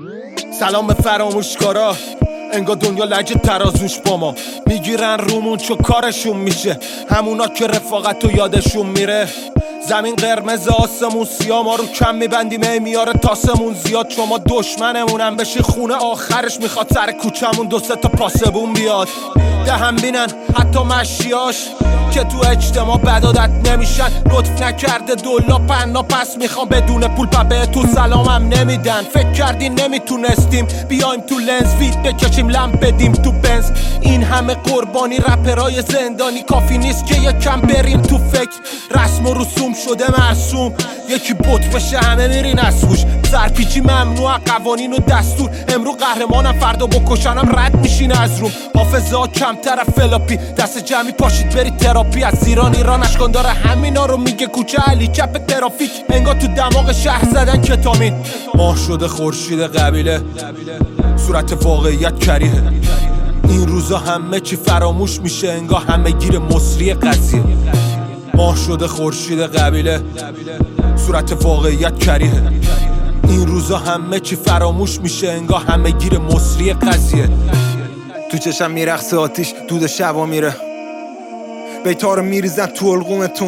سلام به فراموشکارا، انگار دنیا لجه ترازوش با ما میگیرن رومون چو کارشون میشه، همونا که رفاقت و یادشون میره. زمین قرمز آسمون سیاه، ما رو کم میبندیم میاره تاسمون زیاد. شما دشمنمونم بشی خونه آخرش میخواد سر کوچمون دو سه تا پاسبون بیاد. دهم بینن حتی مشیاش که تو اجتماع بدادت نمیشن. لطف نکرده دولا پنا پس میخوام بدون پول به تو سلامم نمیدن. فکر کردین نمیتونستیم بیایم تو لنز فیت بکشیم لمپ بدیم تو بنز. این همه قربانی رپرای زندانی کافی نیست که یکم بریم تو فکر. رسم و رسوم شده مرسوم، یکی بوت بشه همه میرین از هوش. سرپیچی ممنوع، قوانین و دستور. امرو قهرمانم فردا بکشنم رد میشین از روم. حافظه ها کمتر فلاپی، دست جمعی پاشید برید تراپی. از ایران اشکان داره همینا رو میگه کوچه علی چپ ترافیک. انگار تو دماغ شهر زدن کتامین. ماه شده خورشید قبیله، صورت واقعیت کریه. این روزا همه چی فراموش میشه، انگار همه گیر مصری قضیه. ماه شده خورشید قبیله، صورت واقعیت کریه. این روزا همه چی فراموش میشه، انگار همه گیر مصری قضیه. تو چشم میرقصه آتیش، دود شبا میره. بیتا رو میریزن تو القومتون،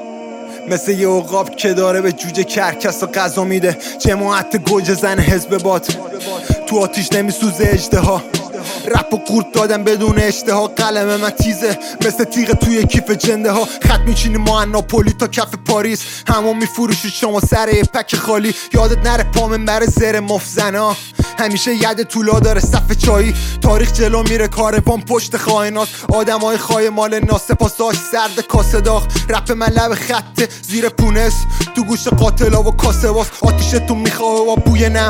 مثل یه عقاب که داره به جوجه کرکس و غذا میده. جماعت گوجه زن حزب باد، تو آتیش نمیسوزه اژدها. رپ و قورت دادن بدون اشتها، قلم من تیزه مثل تیغ توی کیف جنده ها. خط میچینی ما ناپولی تا کف پاریس، همون میفروشی شما سر پک خالی. یادت نره پامن بر زر مفزنا، همیشه ید طولا داره صف چایی. تاریخ جلو میره کاروان پشت خائنات، آدمای خای مال ناسپاساش سرد کاسه داغ. رپ من لب خطه زیر پونس، تو گوش قاتلا و کاسه باز. آتیشتون میخواه و بوی نم،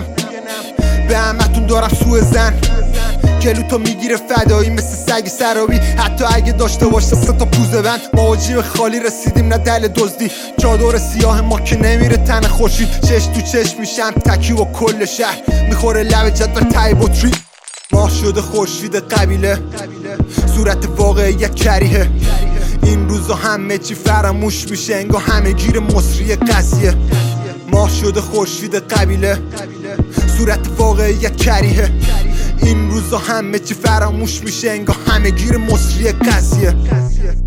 به همتون دارم سوء زن. گلوتو میگیره فدایی مثل سگ سرابی، حتی اگه داشته باشه سه تا پوزه بند. ما با جیب خالی رسیدیم نه دل دزدی، چادر سیاه ما که نمیره تن خوشی. چش تو چش میشم تکی و کل شهر میخوره لب جدول تای بطری. ماه شده خورشید قبیله، صورت واقعیت کریه. این روزا همه چی فراموش میشه، انگار همه گیر مصری قضیه. ماه شده خورشید قبیله، صورت واقعیت کریه. این روزا همه چی فراموش میشه، انگار همه گیر مصری قضیه.